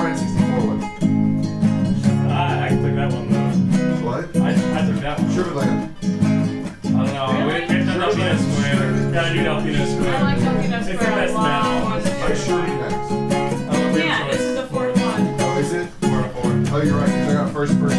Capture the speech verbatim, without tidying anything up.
Mario N sixty-four one. Ah, I took that one though. What? I, I took that one. Sugarland. I don't know. We we have done Delfino Square. Gotta do Delfino Square. I like Delfino It's the Square a best lot. map. Like Shuri next. Oh, Yeah, this is the fourth one. Oh, is it? Four to four. Oh, you're right. 'Cause I got first person.